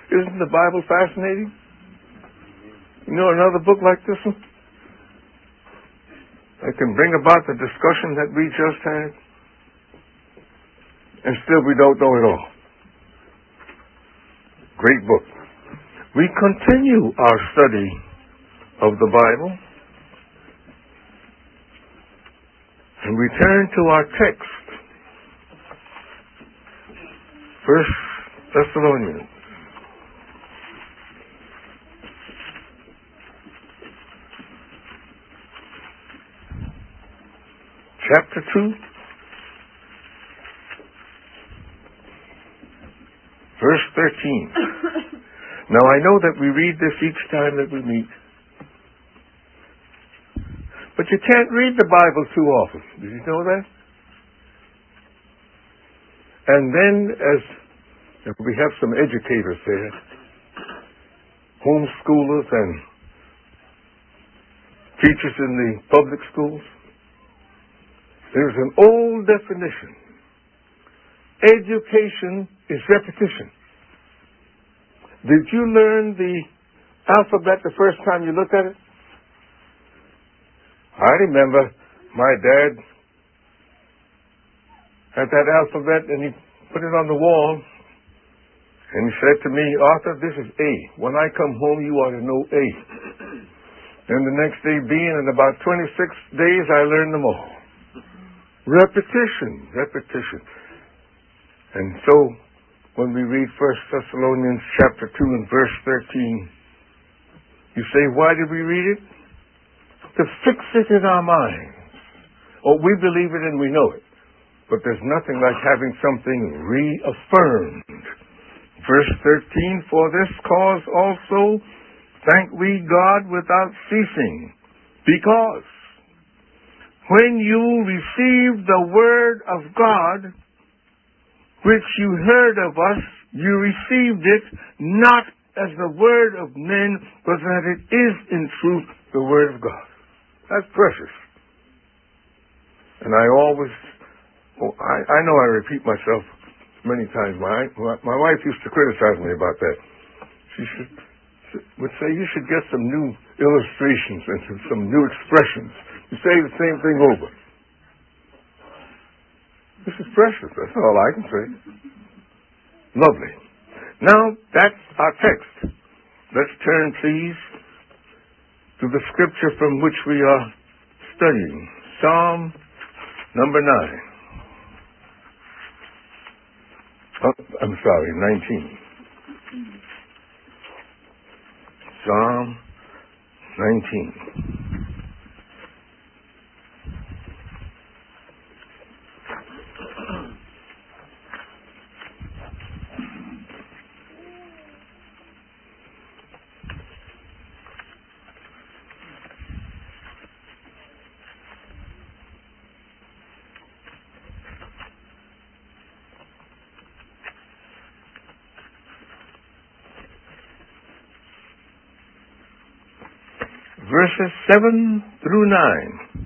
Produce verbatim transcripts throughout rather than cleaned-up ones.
Isn't the Bible fascinating? You know another book like this one that can bring about the discussion that we just had? And still we don't know it all. Great book. We continue our study of the Bible. And we turn to our text. First Thessalonians. Chapter two. Verse thirteen. Now I know that we read this each time that we meet. But you can't read the Bible too often. Did you know that? And then, as we have some educators there, homeschoolers and teachers in the public schools, there's an old definition. Education is repetition. Did you learn the alphabet the first time you looked at it? I remember my dad had that alphabet and he put it on the wall and he said to me, Arthur, this is A. When I come home, you ought to know A. And the next day being, in about twenty-six days, I learned them all. Repetition, repetition. And so, when we read First Thessalonians chapter two and verse thirteen, you say, why did we read it? To fix it in our minds. Oh, we believe it and we know it. But there's nothing like having something reaffirmed. Verse thirteen, for this cause also thank we God without ceasing, because when you received the word of God, which you heard of us, you received it not as the word of men, but that it is in truth the word of God. That's precious. And I always, oh, I, I know I repeat myself many times. My, my wife used to criticize me about that. She should, would say, you should get some new illustrations and some, some new expressions. You say the same thing over. This is precious. That's all I can say. Lovely. Now, that's our text. Let's turn, please, to the scripture from which we are studying. Psalm number nine. Oh, I'm sorry, nineteen. Psalm nineteen. Verses seven through nine.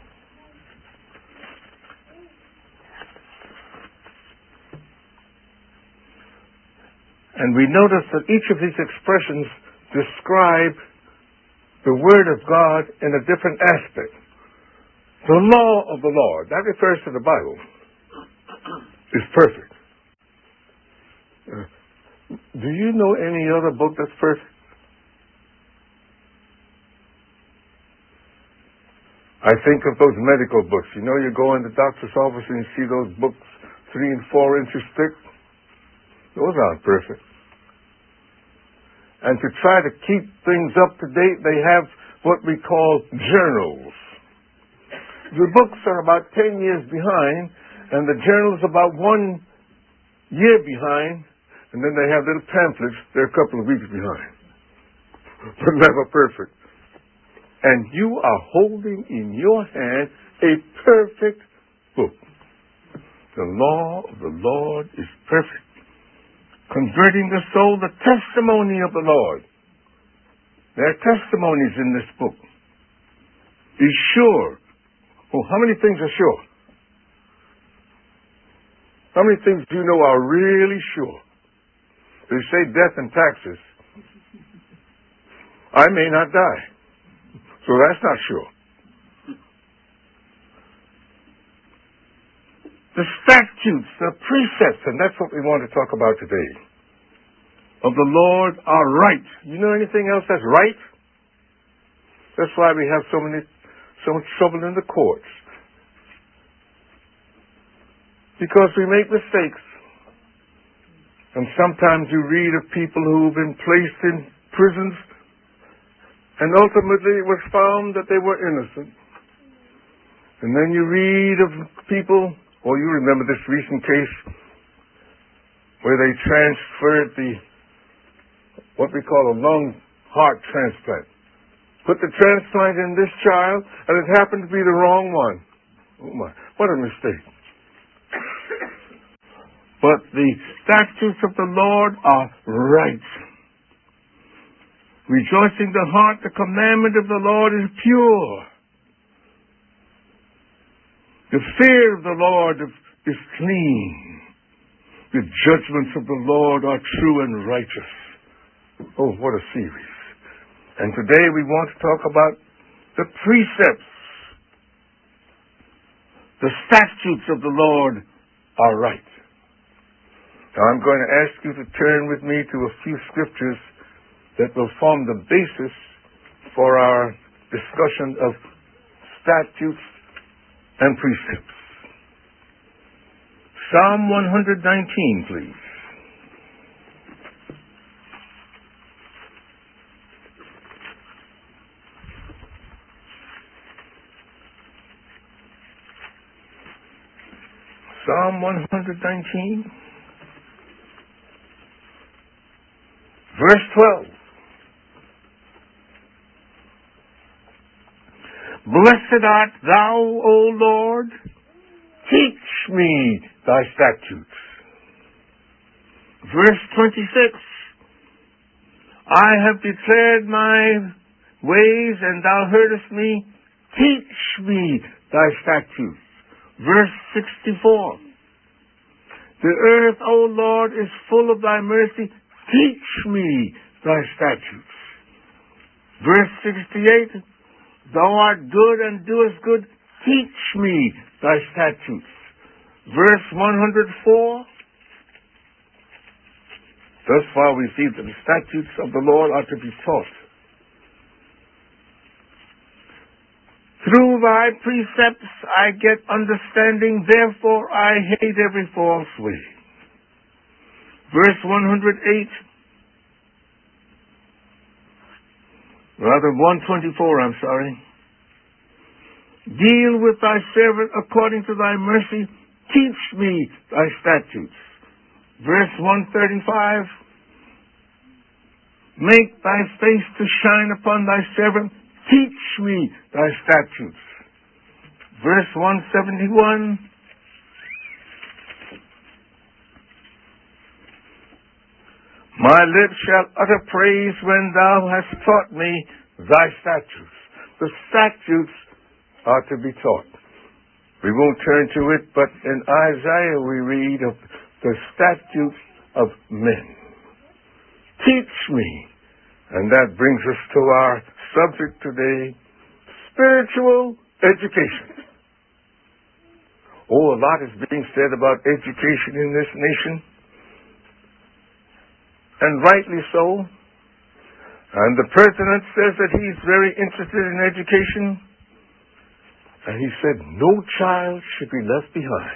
And we notice that each of these expressions describe the Word of God in a different aspect. The law of the Lord, that refers to the Bible, is perfect. Uh, do you know any other book that's perfect? I think of those medical books. You know, you go in the doctor's office and you see those books three and four inches thick. Those aren't perfect. And to try to keep things up to date, they have what we call journals. The books are about ten years behind, and the journal's about one year behind, and then they have little pamphlets, they're a couple of weeks behind. But never perfect. And you are holding in your hand a perfect book. The law of the Lord is perfect, converting the soul, the testimony of the Lord. There are testimonies in this book. Be sure. Oh, how many things are sure? How many things do you know are really sure? They say death and taxes. I may not die. So that's not sure. The statutes, the precepts, and that's what we want to talk about today, of the Lord are right. You know anything else that's right? That's why we have so many, so much trouble in the courts. Because we make mistakes. And sometimes you read of people who've been placed in prisons, and ultimately it was found that they were innocent. And then you read of people, or you remember this recent case, where they transferred the, what we call a lung heart transplant. Put the transplant in this child, and it happened to be the wrong one. Oh my, what a mistake. But the statutes of the Lord are right. Rejoicing the heart, the commandment of the Lord is pure. The fear of the Lord is clean. The judgments of the Lord are true and righteous. Oh, what a series. And today we want to talk about the precepts. The statutes of the Lord are right. Now I'm going to ask you to turn with me to a few scriptures that will form the basis for our discussion of statutes and precepts. Psalm one nineteen, please. Psalm one nineteen. Verse twelve. Blessed art thou, O Lord, teach me thy statutes. Verse twenty-six. I have declared my ways, and thou heardest me. Teach me thy statutes. Verse sixty-four. The earth, O Lord, is full of thy mercy. Teach me thy statutes. Verse sixty-eight. Thou art good and doest good. Teach me thy statutes. Verse one hundred four. Thus far we see that the statutes of the Lord are to be taught. Through thy precepts I get understanding, therefore I hate every false way. Verse one hundred eight. Rather, one twenty-four, I'm sorry. Deal with thy servant according to thy mercy. Teach me thy statutes. Verse one thirty-five. Make thy face to shine upon thy servant. Teach me thy statutes. Verse one seventy-one. My lips shall utter praise when thou hast taught me thy statutes. The statutes are to be taught. We won't turn to it, but in Isaiah we read of the statutes of men. Teach me. And that brings us to our subject today, spiritual education. Oh, a lot is being said about education in this nation. And rightly so. And the president says that he's very interested in education. And he said no child should be left behind.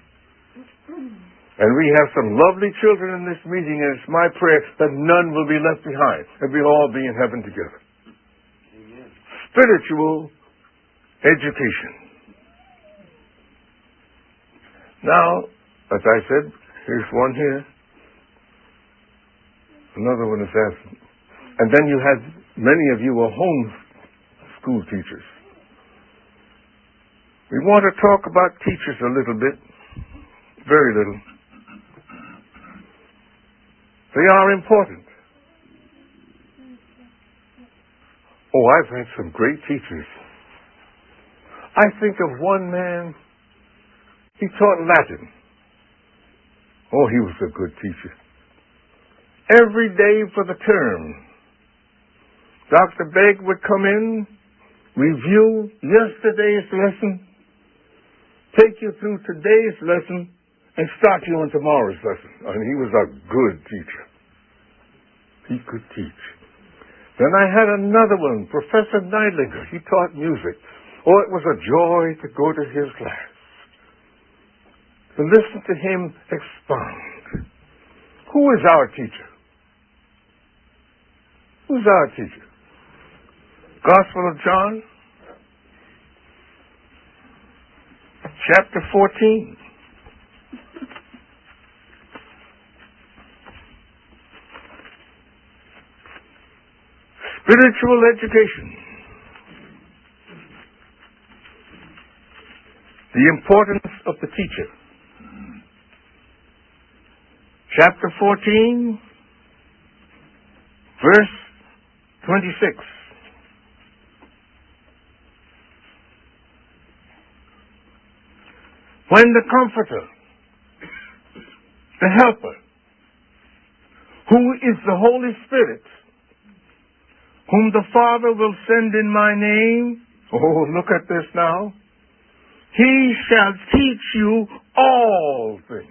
And we have some lovely children in this meeting, and it's my prayer that none will be left behind, and we'll all be in heaven together. Amen. Spiritual education. Now, as I said, here's one here. Another one is absent. And then you have, many of you are home school teachers. We want to talk about teachers a little bit. Very little. They are important. Oh, I've had some great teachers. I think of one man, he taught Latin. Oh, he was a good teacher. every day for the term. Doctor Begg would come in, review yesterday's lesson, take you through today's lesson, and start you on tomorrow's lesson. And he was a good teacher. He could teach. Then I had another one, Professor Neidlinger. He taught music. Oh, it was a joy to go to his class, to listen to him expound. Who is our teacher? Who's our teacher? Gospel of John, chapter fourteen. Spiritual education. The importance of the teacher. Chapter fourteen, verse twenty-six. When the Comforter, the Helper, who is the Holy Spirit, whom the Father will send in my name, oh, look at this now, he shall teach you all things.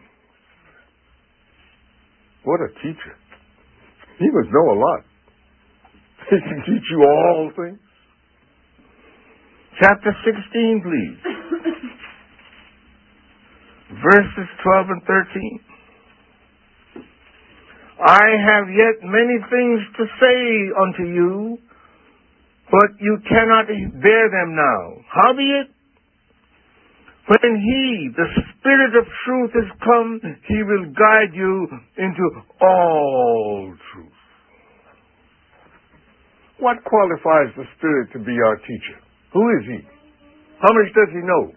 What a teacher. He must know a lot. He can teach you all things. Chapter sixteen, please. Verses twelve and thirteen. I have yet many things to say unto you, but you cannot bear them now. Howbeit, when he, the Spirit of truth, is come, he will guide you into all truth. What qualifies the Spirit to be our teacher? Who is he? How much does he know?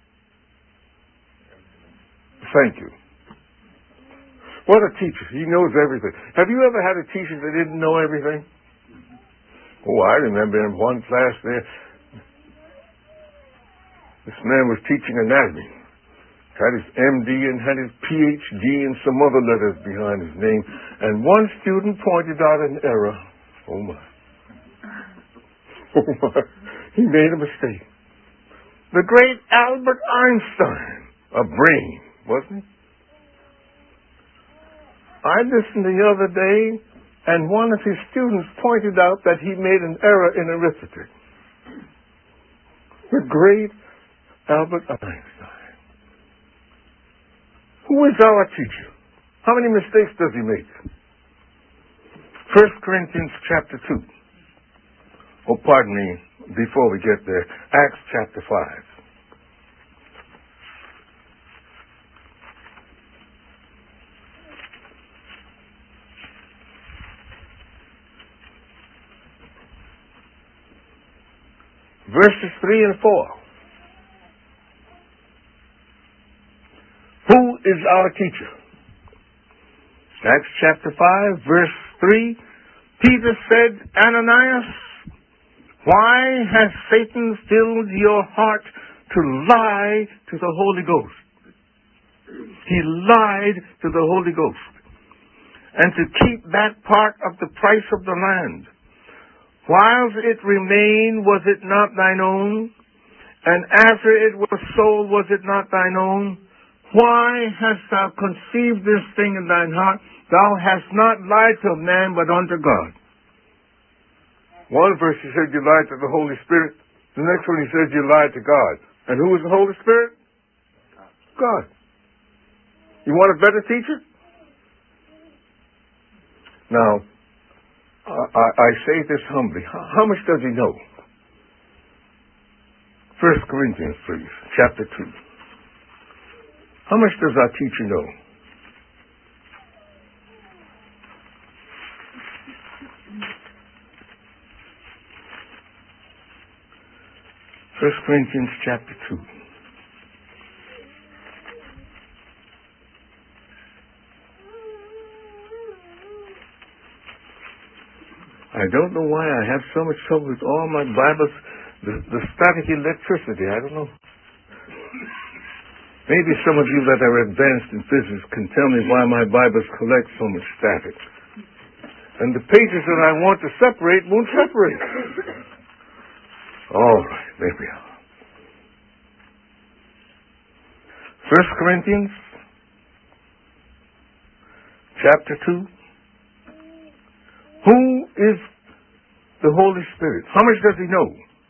Thank you. What a teacher. He knows everything. Have you ever had a teacher that didn't know everything? Oh, I remember in one class there, this man was teaching anatomy. Had his M D and had his P H D and some other letters behind his name. And one student pointed out an error. Oh my. Oh my. He made a mistake. The great Albert Einstein, a brain, wasn't he? I listened the other day, and one of his students pointed out that he made an error in arithmetic. The great Albert Einstein. Who is our teacher? How many mistakes does he make? First Corinthians chapter two. Oh, pardon me, before we get there, Acts chapter five. Verses three and four. Who is our teacher? Acts chapter five, verse three. Peter said, Ananias, why has Satan filled your heart to lie to the Holy Ghost? He lied to the Holy Ghost. And to keep back part of the price of the land. Whilst it remained, was it not thine own? And after it was sold, was it not thine own? Why hast thou conceived this thing in thine heart? Thou hast not lied to man, but unto God. One verse he said you lied to the Holy Spirit. The next one he says you lied to God. And who is the Holy Spirit? God. You want a better teacher? Now, I, I say this humbly. How, how much does he know? First Corinthians, please, chapter two. How much does our teacher know? First Corinthians chapter two. I don't know why I have so much trouble with all my Bibles, the, the static electricity. I don't know. Maybe some of you that are advanced in physics can tell me why my Bibles collect so much static. And the pages that I want to separate won't separate. All right, there we are. First Corinthians chapter two. Who is the Holy Spirit? How much does he know?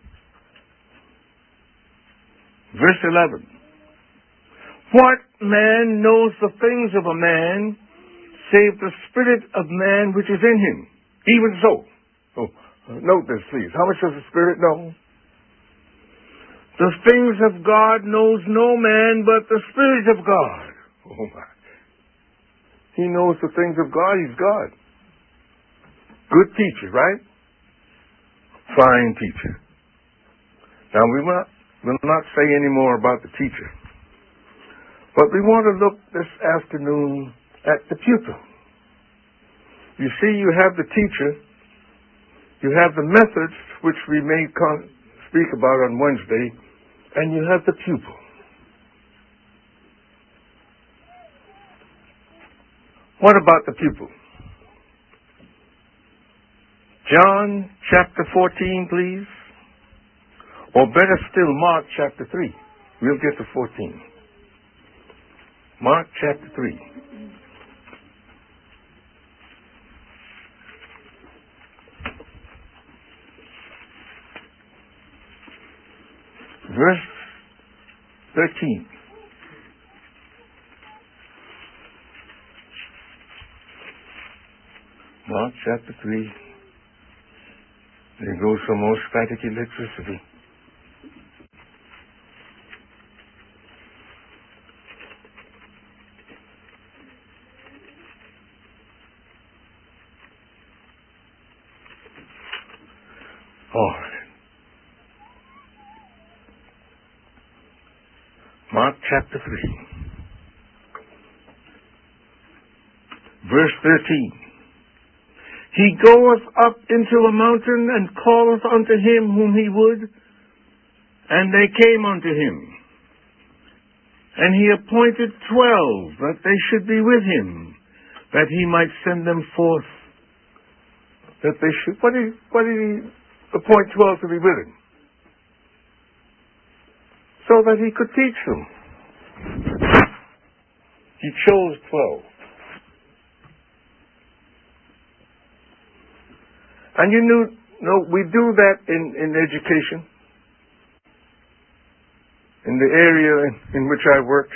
Verse eleven. What man knows the things of a man, save the spirit of man which is in him? Even so. Oh, note this, please. How much does the Spirit know? The things of God knows no man but the Spirit of God. Oh my. He knows the things of God. He's God. Good teacher, right? Fine teacher. Now we will not, will not say any more about the teacher. But we want to look this afternoon at the pupil. You see, you have the teacher. You have the methods, which we may con- speak about on Wednesday, and you have the pupil. What about the pupil? John chapter fourteen, please. Or better still, Mark chapter three. We'll get to fourteen. Mark chapter three. Verse thirteen. Mark chapter three. There goes some more static electricity. All right. Mark chapter three. Verse thirteen. He goeth up into a mountain and calleth unto him whom he would, and they came unto him. And he appointed twelve that they should be with him, that he might send them forth. That they should. What did, what did he appoint twelve to be with him? So that he could teach them. He chose twelve. And you knew, no, we do that in, in education. In the area in, in which I worked.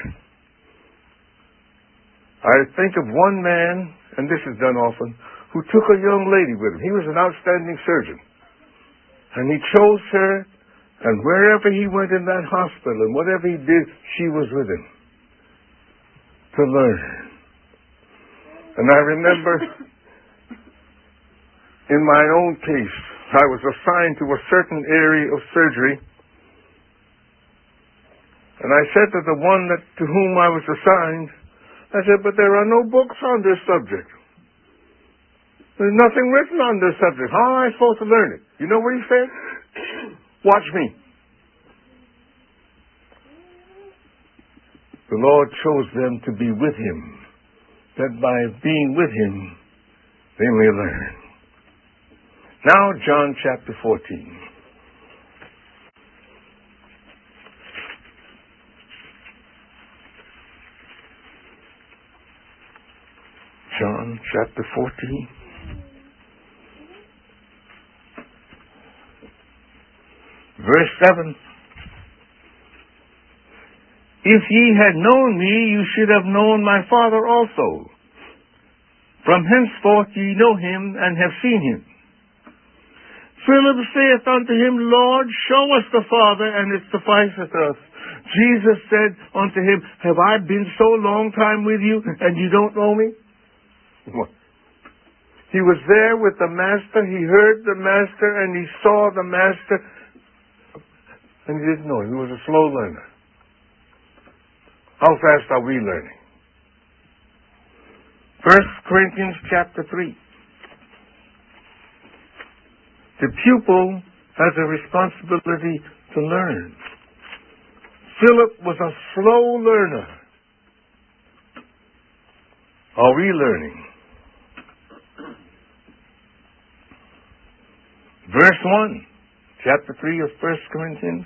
I think of one man, and this is done often, who took a young lady with him. He was an outstanding surgeon. And he chose her, and wherever he went in that hospital, and whatever he did, she was with him. To learn. And I remember in my own case, I was assigned to a certain area of surgery. And I said to the one that, to whom I was assigned, I said, but there are no books on this subject. There's nothing written on this subject. How am I supposed to learn it? You know what he said? Watch me. The Lord chose them to be with him, that by being with him, they may learn. Now, John chapter fourteen. John chapter fourteen. Verse seven. If ye had known me, you should have known my Father also. From henceforth ye know him and have seen him. Philip saith unto him, Lord, show us the Father, and it sufficeth us. Jesus said unto him, have I been so long time with you, and you don't know me? What? He was there with the Master, he heard the Master, and he saw the Master, and he didn't know him. He was a slow learner. How fast are we learning? First Corinthians chapter three. The pupil has a responsibility to learn. Philip was a slow learner. Are we learning? Verse one, chapter three of First Corinthians.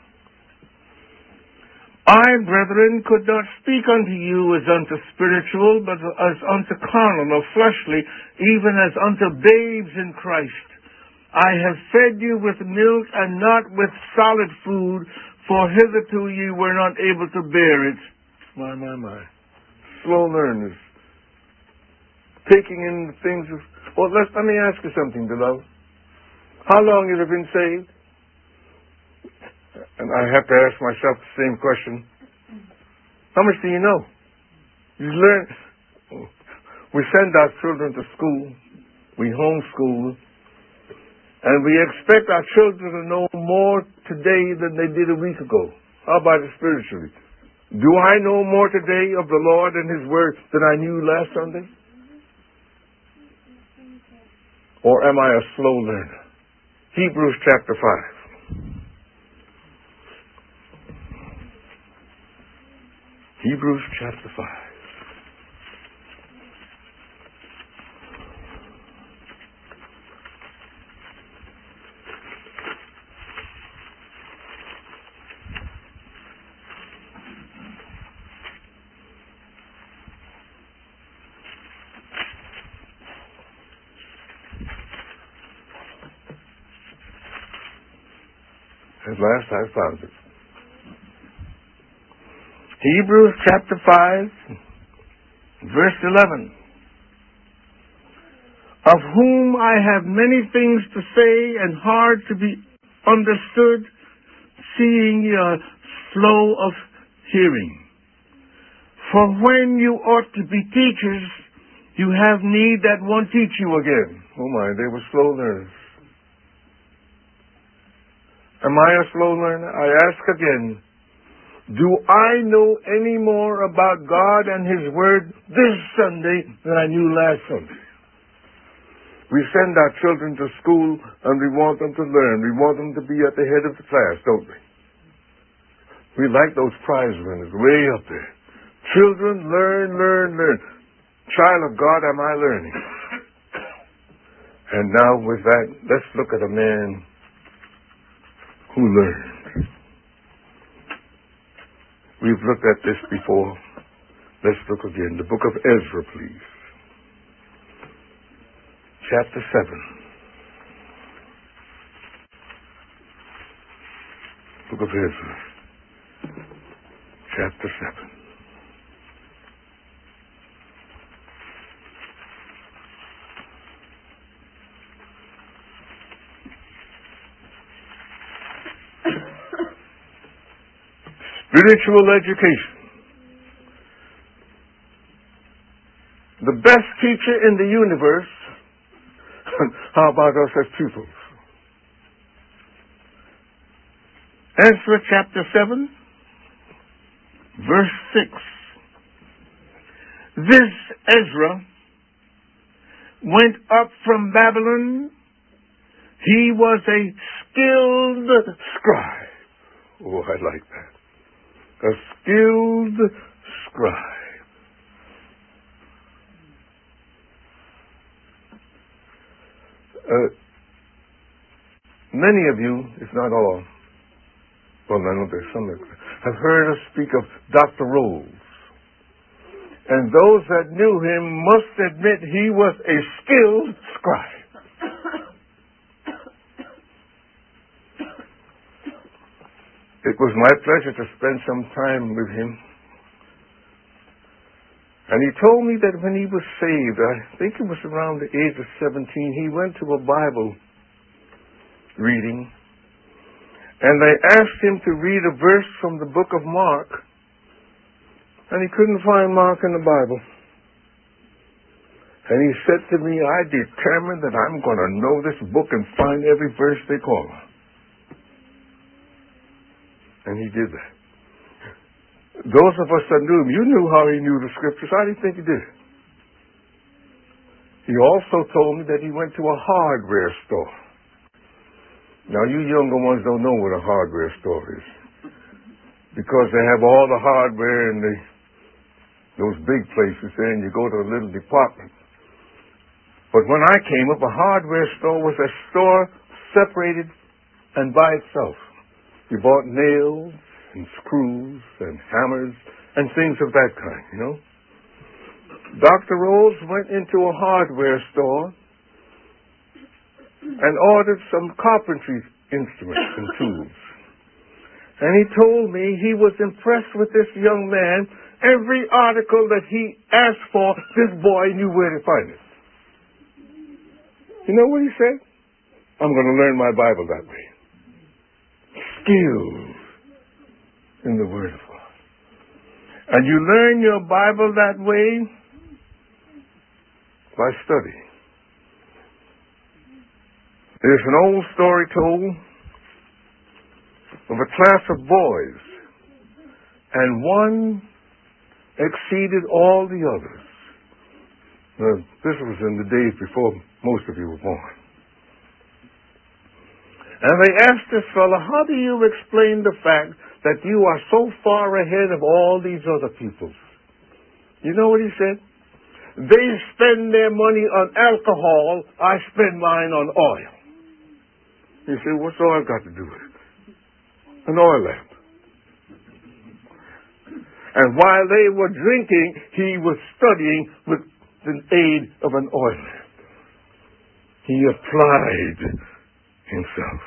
I, brethren, could not speak unto you as unto spiritual, but as unto carnal or fleshly, even as unto babes in Christ. I have fed you with milk and not with solid food, for hitherto ye were not able to bear it. My, my, my. Slow learners. Taking in the things of... Well, let, let me ask you something, beloved. How long you have been saved? And I have to ask myself the same question. How much do you know? You learn. We send our children to school. We homeschool. And we expect our children to know more today than they did a week ago. How about it spiritually? Do I know more today of the Lord and His Word than I knew last Sunday? Or am I a slow learner? Hebrews chapter five. Hebrews chapter five. At last I found it. Hebrews chapter five, verse eleven. Of whom I have many things to say and hard to be understood, seeing ye are slow of hearing. For when you ought to be teachers, you have need that one teach you again. Oh my, they were slow learners. Am I a slow learner? I ask again. Do I know any more about God and His Word this Sunday than I knew last Sunday? We send our children to school and we want them to learn. We want them to be at the head of the class, don't we? We like those prize winners way up there. Children, learn, learn, learn. Child of God, am I learning? And now with that, let's look at a man who learned. We've looked at this before. Let's look again. The book of Ezra, please. Chapter seven. Book of Ezra. Chapter seven. Spiritual education. The best teacher in the universe. How about us as pupils? Ezra chapter seven, verse six. This Ezra went up from Babylon. He was a skilled scribe. Oh, I like that. A skilled scribe. Uh, many of you, if not all, well, I know there's some, have heard us speak of Doctor Rolls. And those that knew him must admit he was a skilled scribe. It was my pleasure to spend some time with him. And he told me that when he was saved, I think it was around the age of seventeen, he went to a Bible reading. And they asked him to read a verse from the book of Mark. And he couldn't find Mark in the Bible. And he said to me, I determined that I'm going to know this book and find every verse they call it. And he did that. Those of us that knew him, you knew how he knew the scriptures. How do you think he did it? He also told me that he went to a hardware store. Now, you younger ones don't know what a hardware store is. Because they have all the hardware in the, those big places there, and you go to a little department. But when I came up, a hardware store was a store separated and by itself. You bought nails and screws and hammers and things of that kind, you know. Doctor Rose went into a hardware store and ordered some carpentry instruments and tools. And he told me he was impressed with this young man. Every article that he asked for, this boy knew where to find it. You know what he said? I'm going to learn my Bible that way. Skills in the Word of God. And you learn your Bible that way by studying. There's an old story told of a class of boys, and one exceeded all the others. Now, this was in the days before most of you were born. And they asked this fellow, how do you explain the fact that you are so far ahead of all these other people? You know what he said? They spend their money on alcohol, I spend mine on oil. You say, what's oil got to do with it? An oil lamp. And while they were drinking, he was studying with the aid of an oil lamp. He applied himself.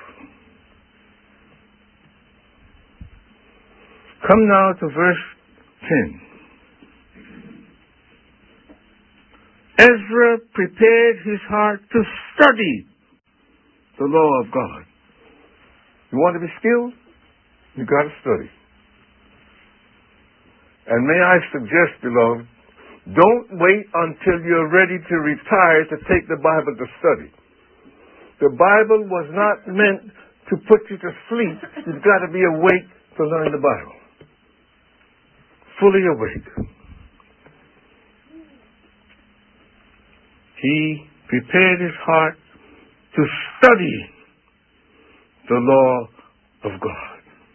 Come now to verse ten. Ezra prepared his heart to study the law of God. You want to be skilled? You got to study. And may I suggest, beloved, don't wait until you're ready to retire to take the Bible to study. The Bible was not meant to put you to sleep. You've got to be awake to learn the Bible. Fully awake. He prepared his heart to study the law of God.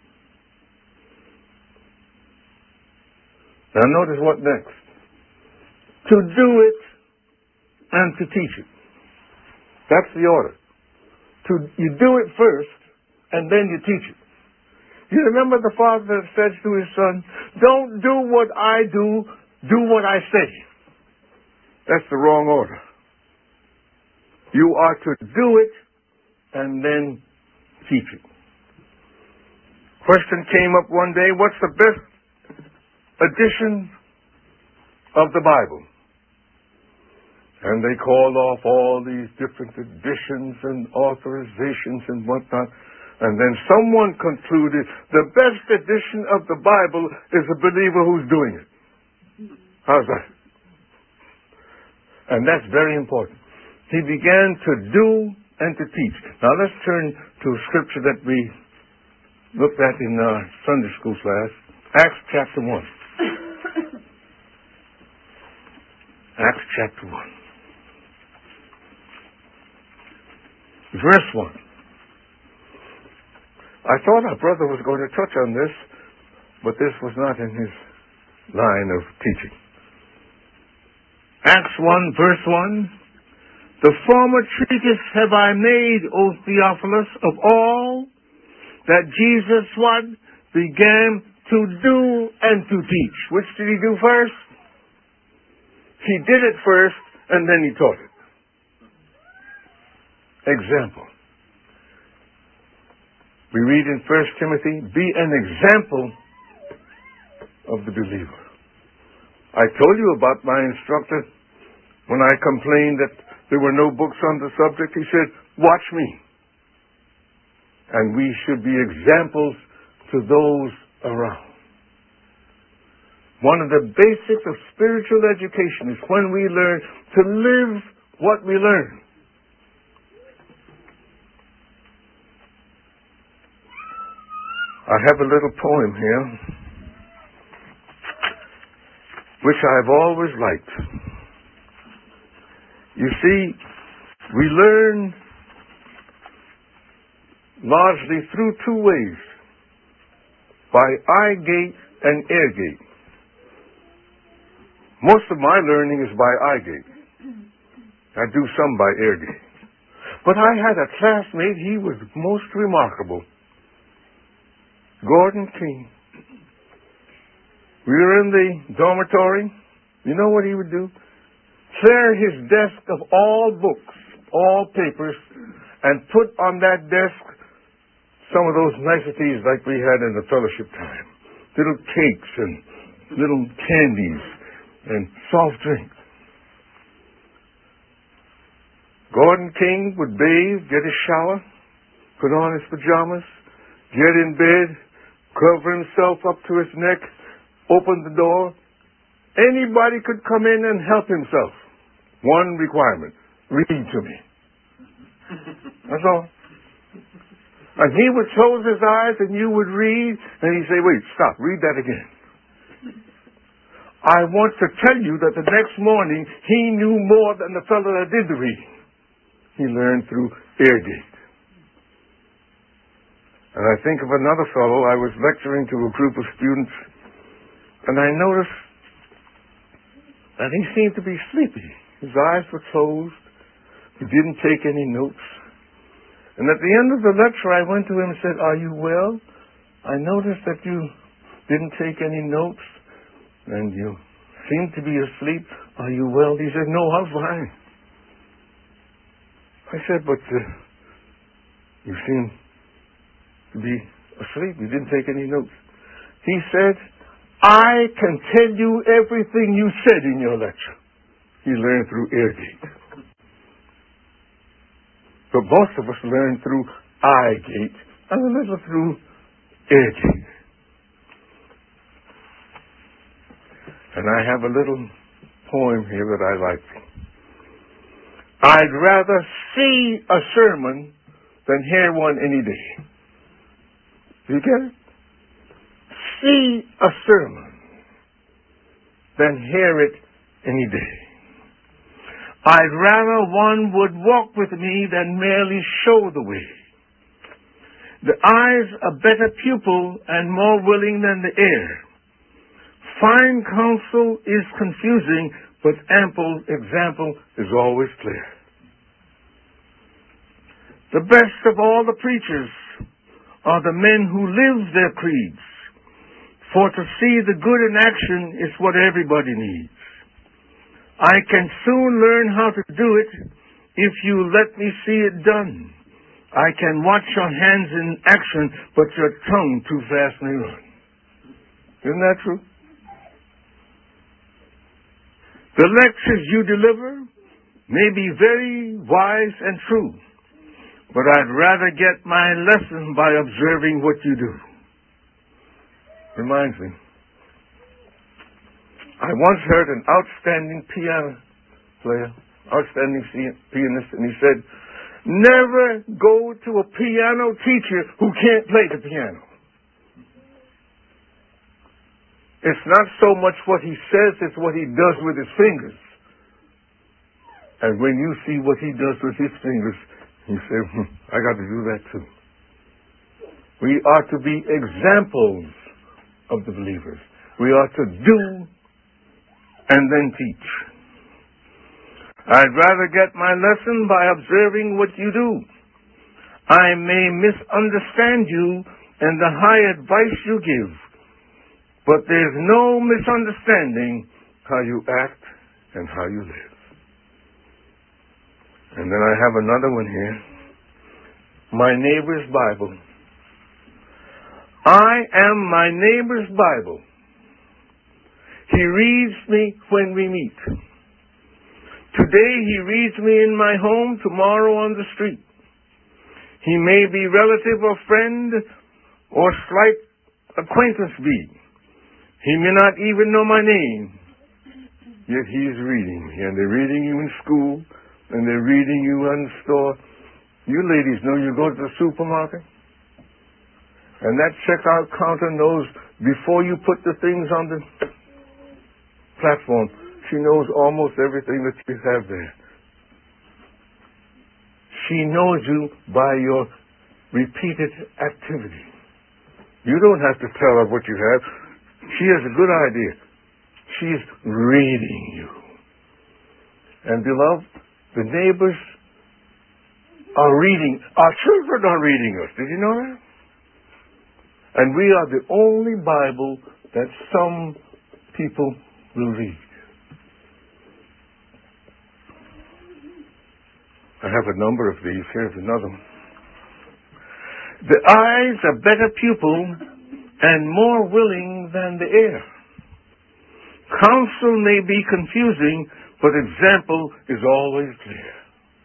Now notice what next. To do it and to teach it. That's the order. To, you do it first, and then you teach it. You remember the father that said to his son, don't do what I do, do what I say. That's the wrong order. You are to do it and then teach it. Question came up one day, what's the best edition of the Bible? And they called off all these different editions and authorizations and whatnot. And then someone concluded the best edition of the Bible is a believer who's doing it. How's that? And that's very important. He began to do and to teach. Now let's turn to a scripture that we looked at in uh, Sunday school class. Acts chapter one. Acts chapter one. Verse one. I thought our brother was going to touch on this, but this was not in his line of teaching. Acts one, verse one. The former treatise have I made, O Theophilus, of all that Jesus what? Began to do and to teach. Which did he do first? He did it first, and then he taught it. Example. We read in First Timothy, be an example of the believer. I told you about my instructor when I complained that there were no books on the subject. He said, watch me. And we should be examples to those around. One of the basics of spiritual education is when we learn to live what we learn. I have a little poem here, which I've always liked. You see, we learn largely through two ways, by eye gate and ear gate. Most of my learning is by eye gate. I do some by ear gate. But I had a classmate, he was most remarkable. Gordon King. We were in the dormitory. You know what he would do? Clear his desk of all books, all papers, and put on that desk some of those niceties like we had in the fellowship time. Little cakes and little candies and soft drinks. Gordon King would bathe, get a shower, put on his pajamas, get in bed, cover himself up to his neck, open the door. Anybody could come in and help himself. One requirement, read to me. That's all. And he would close his eyes and you would read, and he'd say, wait, stop, read that again. I want to tell you that the next morning he knew more than the fellow that did the reading. He learned through ear gate. And I think of another fellow, I was lecturing to a group of students, and I noticed that he seemed to be sleepy. His eyes were closed. He didn't take any notes. And at the end of the lecture, I went to him and said, are you well? I noticed that you didn't take any notes, and you seem to be asleep. Are you well? He said, no, I'm fine. I said, but uh, you seem to be asleep. You didn't take any notes. He said, I can tell you everything you said in your lecture. He learned through ear gate. But most of us learn through eye gate and a little through ear gate. And I have a little poem here that I like. I'd rather see a sermon than hear one any day. Do you get it? See a sermon than hear it any day. I'd rather one would walk with me than merely show the way. The eye's a better pupil and more willing than the ear. Fine counsel is confusing, but ample example is always clear. The best of all the preachers are the men who live their creeds, for to see the good in action is what everybody needs. I can soon learn how to do it if you let me see it done. I can watch your hands in action, but your tongue too fast may run. Isn't that true? The lectures you deliver may be very wise and true, but I'd rather get my lesson by observing what you do. Reminds me. I once heard an outstanding piano player, outstanding pianist, and he said, never go to a piano teacher who can't play the piano. It's not so much what he says, it's what he does with his fingers. And when you see what he does with his fingers, you say, hmm, I got to do that too. We are to be examples of the believers. We are to do and then teach. I'd rather get my lesson by observing what you do. I may misunderstand you and the high advice you give, but there's no misunderstanding how you act and how you live. And then I have another one here. My neighbor's Bible. I am my neighbor's Bible. He reads me when we meet. Today he reads me in my home, tomorrow on the street. He may be relative or friend or slight acquaintance be. He may not even know my name, yet he's reading me. And they're reading you in school, and they're reading you in the store. You ladies know you go to the supermarket, and that checkout counter knows before you put the things on the platform, she knows almost everything that you have there. She knows you by your repeated activity. You don't have to tell her what you have. She has a good idea. She's reading you. And beloved, the neighbor's are reading. Our children are reading us. Did you know that? And we are the only Bible that some people will read. I have a number of these. Here's another one. The eyes are better pupil and more willing than the ear. Counsel may be confusing, but example is always clear.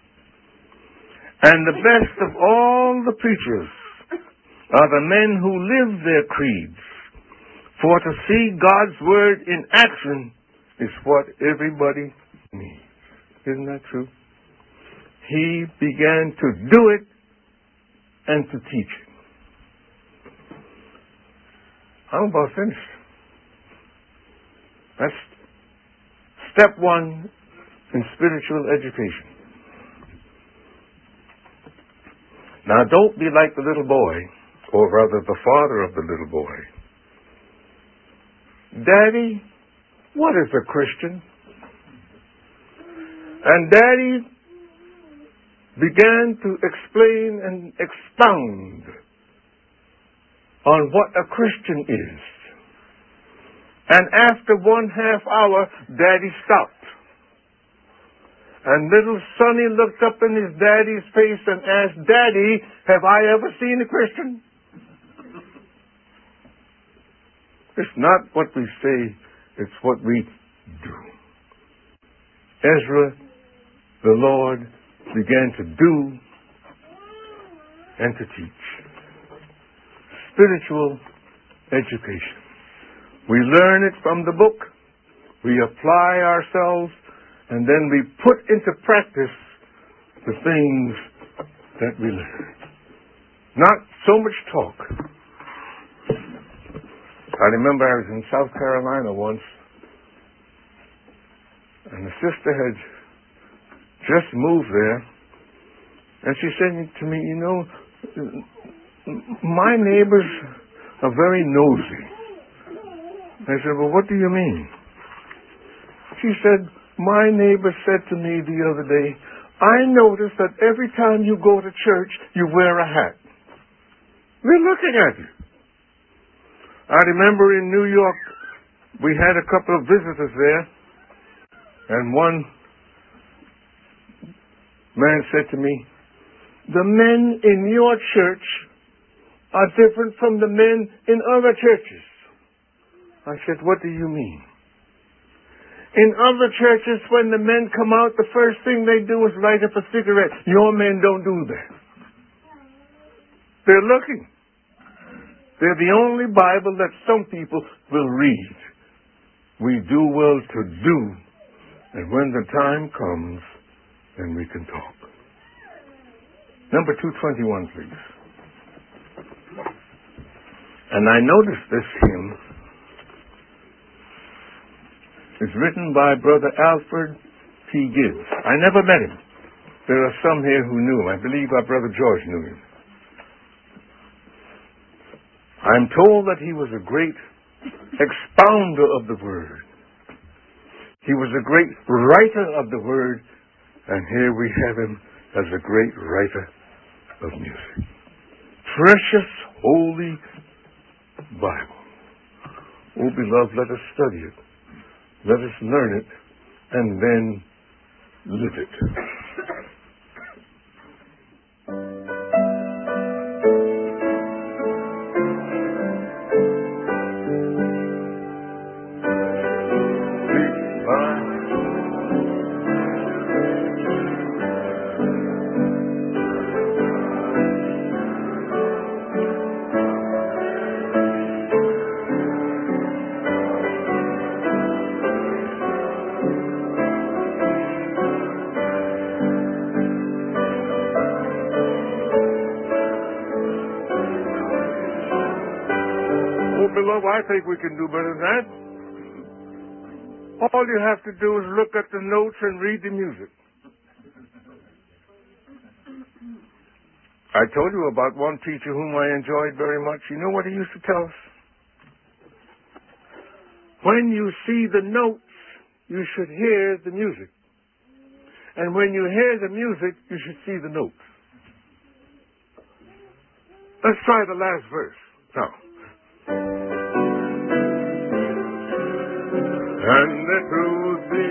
And the best of all the preachers are the men who live their creeds. For to see God's word in action is what everybody needs. Isn't that true? He began to do it and to teach it. I'm about finished. That's step one in spiritual education. Now, don't be like the little boy, or rather the father of the little boy. Daddy, what is a Christian? And Daddy began to explain and expound on what a Christian is. And after one half hour, Daddy stopped. And little Sonny looked up in his daddy's face and asked, Daddy, have I ever seen a Christian? It's not what we say, it's what we do. Ezra, the Lord, began to do and to teach. Spiritual education. We learn it from the book, we apply ourselves, and then we put into practice the things that we learn. Not so much talk. I remember I was in South Carolina once, and the sister had just moved there, and she said to me, you know, my neighbors are very nosy. I said, well, what do you mean? She said, my neighbor said to me the other day, I noticed that every time you go to church, you wear a hat. We're looking at you. I remember in New York, we had a couple of visitors there, and one man said to me, the men in your church are different from the men in other churches. I said, what do you mean? In other churches, when the men come out, the first thing they do is light up a cigarette. Your men don't do that. They're looking. They're the only Bible that some people will read. We do well to do, and when the time comes, then we can talk. Number two twenty-one, please. And I noticed this hymn is written by Brother Alfred P. Gibbs. I never met him. There are some here who knew him. I believe our Brother George knew him. I'm told that he was a great expounder of the Word. He was a great writer of the Word, and here we have him as a great writer of music. Precious, holy Bible. Oh, beloved, let us study it. Let us learn it, and then live it. I think we can do better than that. All you have to do is look at the notes and read the music. I told you about one teacher whom I enjoyed very much. You know what he used to tell us? When you see the notes, you should hear the music. And when you hear the music, you should see the notes. Let's try the last verse. Now. And the truth be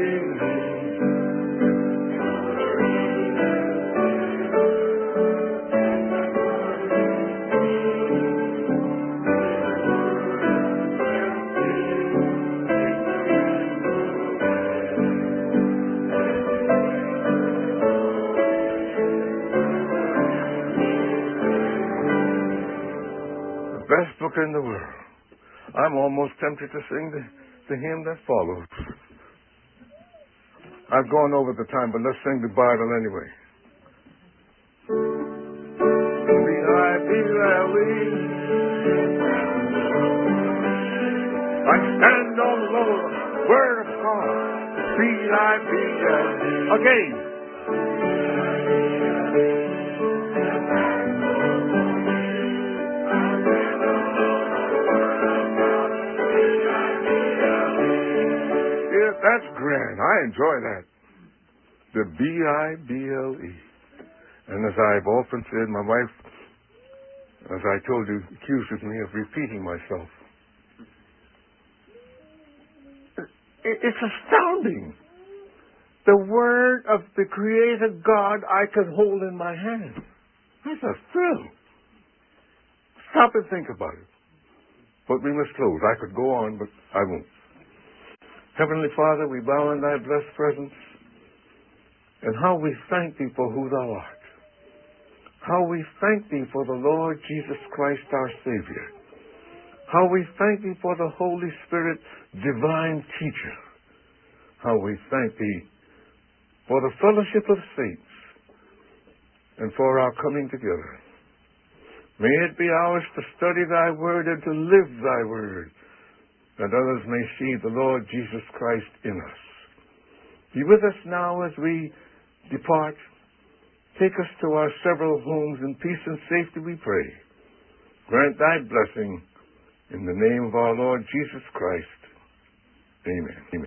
the best book in the world. I'm almost tempted to sing the, the hymn that follows. I've gone over the time, but let's sing the Bible anyway. I stand on the Lord, word of God. B I B L E. Again. Yeah, that's grand. I enjoy that. The B I B L E. And as I've often said, my wife, as I told you, accuses me of repeating myself. It's astounding. The word of the Creator God I could hold in my hand. That's a thrill. Stop and think about it. But we must close. I could go on, but I won't. Heavenly Father, we bow in thy blessed presence, and how we thank thee for who thou art. How we thank thee for the Lord Jesus Christ, our Savior. How we thank thee for the Holy Spirit, divine teacher. How we thank thee for the fellowship of saints and for our coming together. May it be ours to study thy word and to live thy word, that others may see the Lord Jesus Christ in us. Be with us now as we depart. Take us to our several homes in peace and safety, we pray. Grant thy blessing in the name of our Lord Jesus Christ. Amen. Amen.